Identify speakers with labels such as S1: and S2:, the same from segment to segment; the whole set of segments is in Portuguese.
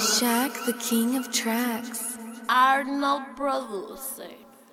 S1: Shaq, the king of tracks.
S2: Arnold Producer.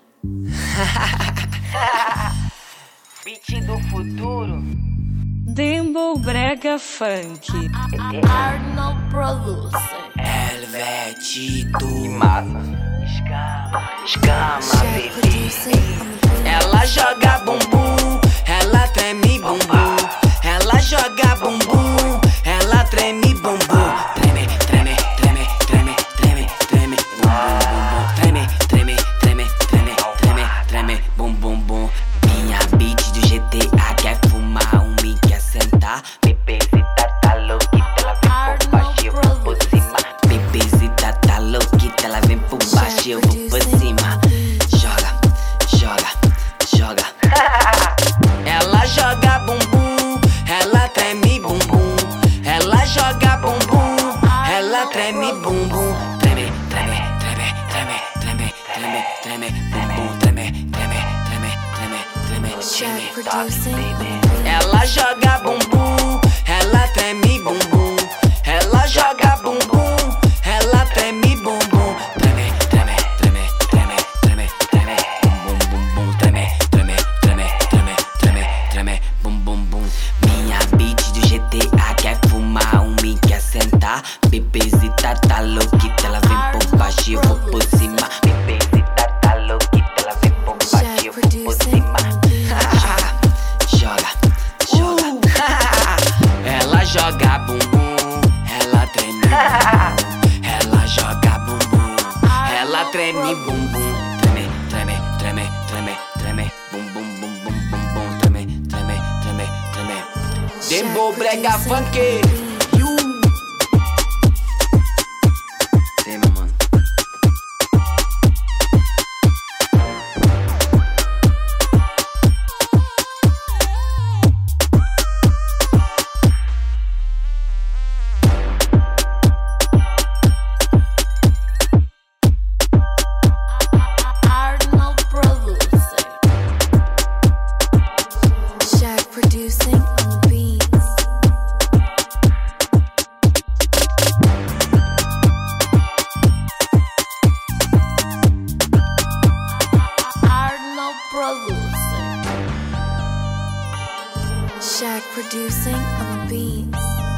S3: Beat do futuro.
S4: Dembow Brega Funk.
S2: Arnold Producer.
S3: Helvetito. Que massa. Escama,
S1: Shaq
S3: bebê.
S1: producing on the beat.
S3: Ela joga bumbum, ela treme bumbum. Ela joga bumbum, ela treme bumbum. Treme, treme, treme, treme, treme, treme, bumbum, bumbum. Treme, treme, treme, treme, treme, treme, bum bum bum. Minha beat do GTA quer fumar e quer sentar. Bebezita tá louquita, ela vem por baixo, eu vou por cima. Bebezita tá louquita, ela vem por baixo, eu vou por cima. Joga, joga, joga. Ela joga bumbum, ela treme bumbum. Ela joga bumbum, ela treme bumbum. Treme, treme, treme, treme, treme, treme, treme, bumbum. Treme, treme, treme, treme, treme,
S1: Shaq
S3: treme.
S1: producing on the beat.
S3: Ela joga bumbum, ela treme bumbum. Ela joga bumbum, ela treme bumbum. Treme, treme, treme, treme, treme, treme, bum bum bum. Treme, treme, treme, treme, treme, treme, bum bum bum. Minha beat do GTA quer fumar e quer sentar. Bebezita tá louquita, ela vem por baixo, eu vou por cima. Bebezita tá louquita, ela vem por baixo, eu vou por cima. Joga, joga. Ela joga bumbum, ela treme bumbum. Ela joga bumbum, ela treme bumbum. Treme, treme, treme, treme, treme, bum bum bum bum bum bum. Treme, treme, treme, treme. Dembow Brega Funk. Tema, mano.
S2: Arnold Producer.
S1: Shaq producing on the beats.
S2: Arnold Producer.
S1: Shaq producing on the beats.